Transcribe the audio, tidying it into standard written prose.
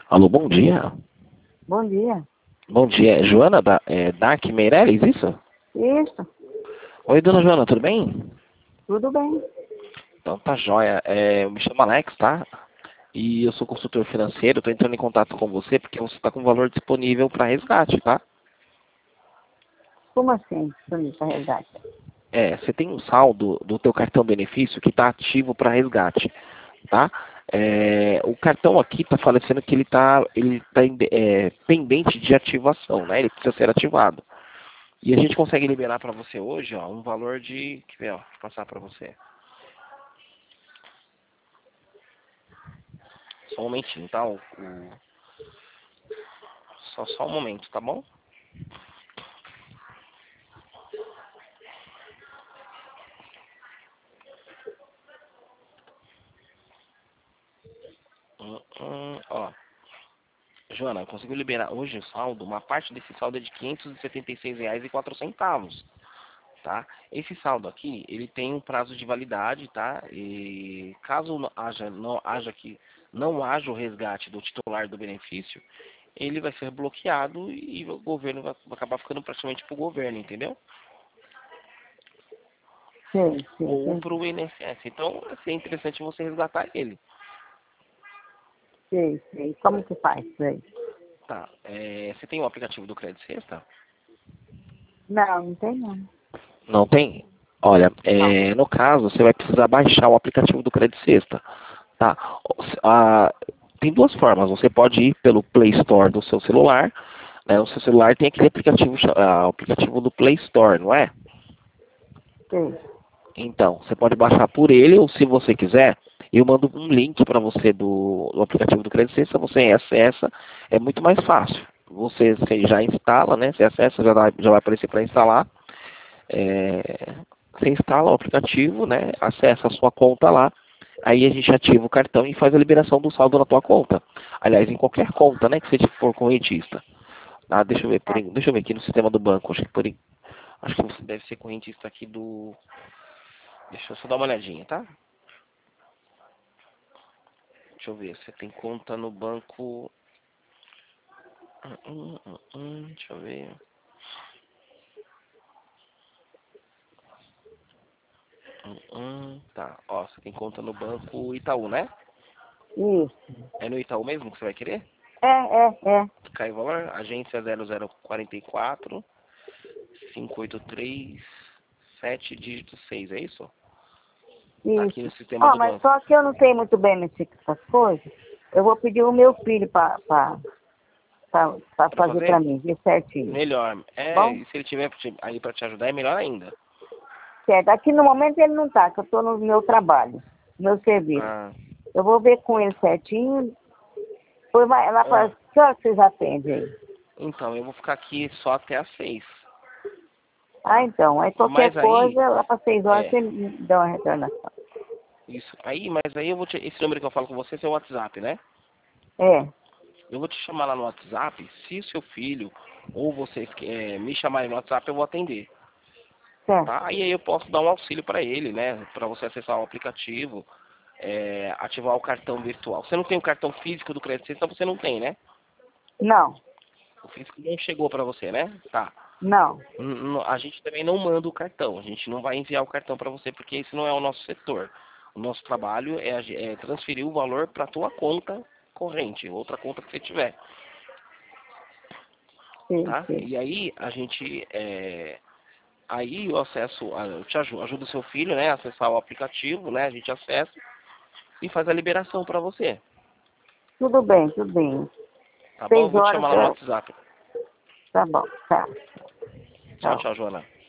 Alô, bom dia. Bom dia. Bom dia. É Joana Dark Meirelles, isso? Isso, Oi, dona Joana, tudo bem? tudo bem. Então tá jóia. Eu me chamo Alex, tá? E eu sou consultor financeiro, tô entrando em contato com você porque você está com valor disponível para resgate, tá? Como assim, Sunita Resgate? Você tem um saldo do teu cartão benefício que está ativo para resgate, tá? O cartão aqui está falecendo que ele tá pendente de ativação, né? Ele precisa ser ativado. E a gente consegue liberar para você hoje, ó, um valor de, quer ver, ó, vou passar para você. Só um momentinho, tá? Só um momento, tá bom? Ó, Joana, eu consigo liberar hoje o saldo, uma parte desse saldo é de R$ 576,04, tá? Esse saldo aqui, ele tem um prazo de validade, tá? E caso não haja o resgate do titular do benefício, ele vai ser bloqueado e o governo vai acabar ficando praticamente pro governo, entendeu? Sim, sim, Ou sim. para o INSS. Então, assim, é interessante você resgatar ele. Sei, sei. Como que faz isso aí? Tá. Você tem o aplicativo do Crédito Sexta? Não, não tem não. Não tem? Olha, Não. no caso, você vai precisar baixar o aplicativo do Crédito Sexta. Tá? Tem duas formas. Você pode ir pelo Play Store do seu celular. Né? O seu celular tem aquele aplicativo, o aplicativo do Play Store, não é? Sei. Então, você pode baixar por ele, ou se você quiser, eu mando um link para você do aplicativo do Crédito Sexta, você acessa, é muito mais fácil. Você já instala, né? Você acessa, já vai aparecer para instalar. Você instala o aplicativo, né? Acessa a sua conta lá. Aí a gente ativa o cartão e faz a liberação do saldo na tua conta. Aliás, em qualquer conta, né? Que você for correntista. Deixa eu ver, deixa eu ver aqui no sistema do banco. Acho que você deve ser correntista aqui do. Deixa eu só dar uma olhadinha, tá? Deixa eu ver, você tem conta no banco. Deixa eu ver. Tá, ó, você tem conta no banco Itaú, né? Isso. É no Itaú mesmo que você vai querer? É. Cai o valor? Agência 0044 583 7 dígito 6, é isso? Tá aqui no Isso. sistema Ó, do mas banco. só que eu não sei muito bem mexer com essas coisas. Eu vou pedir o meu filho pra Pra fazer pra fazer? mim, ver certinho. Melhor. Bom? E se ele tiver aí pra te ajudar, é melhor ainda. Certo. Aqui no momento ele não tá, que eu tô no meu trabalho, no meu serviço. Ah, Eu vou ver com ele certinho. Depois vai lá para ah. que hora que vocês atendem aí? Então, eu vou ficar aqui só até às 6, Ah, tá? então. Aí qualquer Mas aí, coisa, lá para 6 horas, é, você me dá uma retornação. isso. Mas aí esse número que eu falo com você é seu WhatsApp, né? É, Eu vou te chamar lá no WhatsApp. Se o seu filho ou você me chamarem no WhatsApp, eu vou atender, certo. tá? E aí eu posso dar um auxílio para ele, né? Para você acessar o aplicativo, ativar o cartão virtual. Você não tem o cartão físico do Crédito Sexta, então você não tem, né? Não, O físico não chegou para você, né? Tá. não. A gente também não manda o cartão. A gente não vai enviar o cartão para você porque esse não é o nosso setor. O nosso trabalho é transferir o valor para a tua conta corrente, outra conta que você tiver, Sim, tá? sim. E aí aí eu eu te ajudo o seu filho, né, a acessar o aplicativo, né? A gente acessa e faz a liberação para você, Tudo bem, tudo bem. tá bom? Eu seis vou te horas, chamar lá no WhatsApp. tá bom, tá. Tchau, Tchau. tchau, Joana.